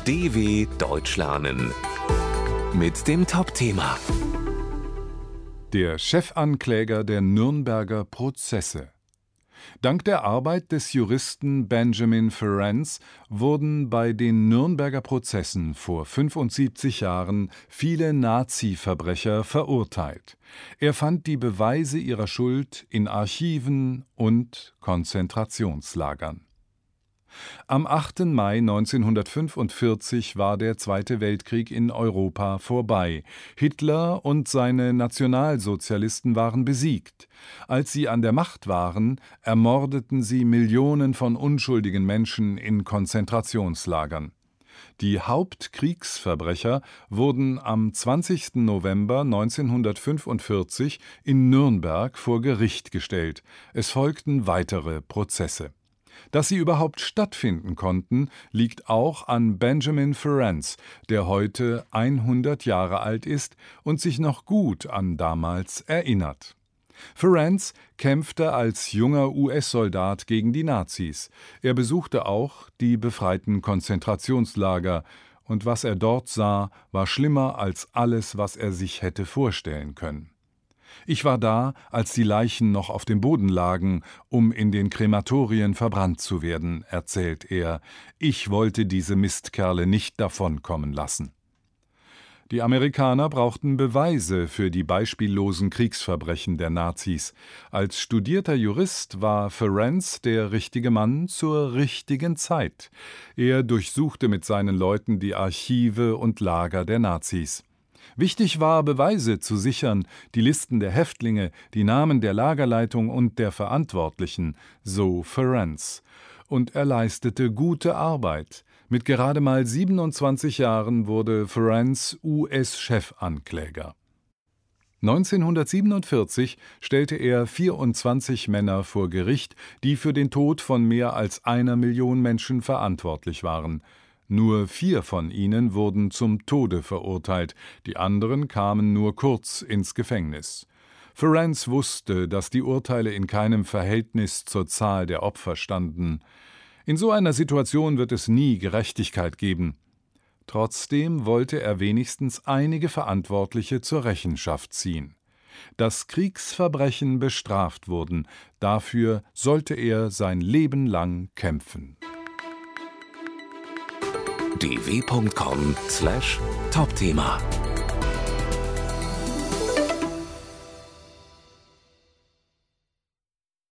DW Deutsch lernen mit dem Top-Thema. Der Chefankläger der Nürnberger Prozesse. Dank der Arbeit des Juristen Benjamin Ferencz wurden bei den Nürnberger Prozessen vor 75 Jahren viele Nazi-Verbrecher verurteilt. Er fand die Beweise ihrer Schuld in Archiven und Konzentrationslagern. Am 8. Mai 1945 war der Zweite Weltkrieg in Europa vorbei. Hitler und seine Nationalsozialisten waren besiegt. Als sie an der Macht waren, ermordeten sie Millionen von unschuldigen Menschen in Konzentrationslagern. Die Hauptkriegsverbrecher wurden am 20. November 1945 in Nürnberg vor Gericht gestellt. Es folgten weitere Prozesse. Dass sie überhaupt stattfinden konnten, liegt auch an Benjamin Ferencz, der heute 100 Jahre alt ist und sich noch gut an damals erinnert. Ferencz kämpfte als junger US-Soldat gegen die Nazis. Er besuchte auch die befreiten Konzentrationslager, und was er dort sah, war schlimmer als alles, was er sich hätte vorstellen können. Ich war da, als die Leichen noch auf dem Boden lagen, um in den Krematorien verbrannt zu werden, erzählt er. Ich wollte diese Mistkerle nicht davonkommen lassen. Die Amerikaner brauchten Beweise für die beispiellosen Kriegsverbrechen der Nazis. Als studierter Jurist war Ferencz der richtige Mann zur richtigen Zeit. Er durchsuchte mit seinen Leuten die Archive und Lager der Nazis. Wichtig war, Beweise zu sichern, die Listen der Häftlinge, die Namen der Lagerleitung und der Verantwortlichen, so Ferencz. Und er leistete gute Arbeit. Mit gerade mal 27 Jahren wurde Ferencz US-Chefankläger. 1947 stellte er 24 Männer vor Gericht, die für den Tod von mehr als 1 Million Menschen verantwortlich waren. Nur 4 von ihnen wurden zum Tode verurteilt, die anderen kamen nur kurz ins Gefängnis. Ferencz wusste, dass die Urteile in keinem Verhältnis zur Zahl der Opfer standen. In so einer Situation wird es nie Gerechtigkeit geben. Trotzdem wollte er wenigstens einige Verantwortliche zur Rechenschaft ziehen. Dass Kriegsverbrechen bestraft wurden, dafür sollte er sein Leben lang kämpfen. dw.com/Topthema